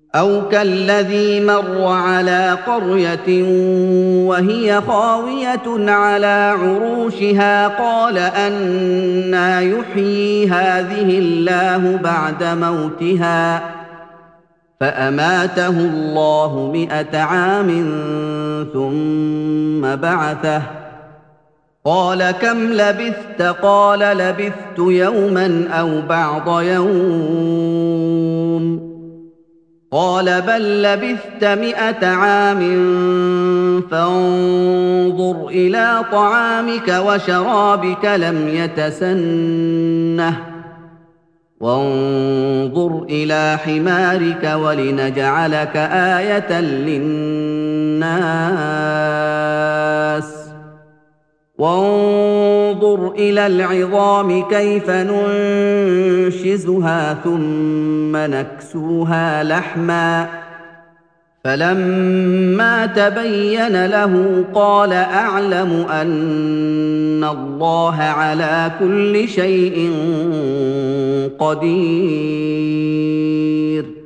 أَوْ كَالَّذِي مَرَّ عَلَىٰ قَرْيَةٍ وَهِيَ خَاوِيَةٌ عَلَىٰ عُرُوشِهَا قَالَ أَنَّىٰ يُحْيِي هَٰذِهِ اللَّهُ بَعْدَ مَوْتِهَا ۖ فَأَمَاتَهُ اللَّهُ 100 عَامٍ ثُمَّ بَعَثَهُ ۖ قَالَ كَمْ لَبِثْتَ ۖ قَالَ لَبِثْتُ يَوْمًا أَوْ بَعْضَ يَوْمٍ ۖ قَالَ بَل لَّبِثْتَ 100 عَامٍ فَانظُرْ إِلَىٰ طَعَامِكَ وَشَرَابِكَ لَمْ يَتَسَنَّهْ ۖ وَانظُرْ إِلَىٰ حِمَارِكَ وَلِنَجْعَلَكَ آيَةً لِّلنَّاسِ ۖ وَانظُرْ إِلَى الْعِظَامِ كَيْفَ نُنشِزُهَا ثُمَّ نَكْسُوهَا لَحْمًا ۚ فَلَمَّا تَبَيَّنَ لَهُ قَالَ أَعْلَمُ أَنَّ اللَّهَ عَلَىٰ كُلِّ شَيْءٍ قَدِيرٌ.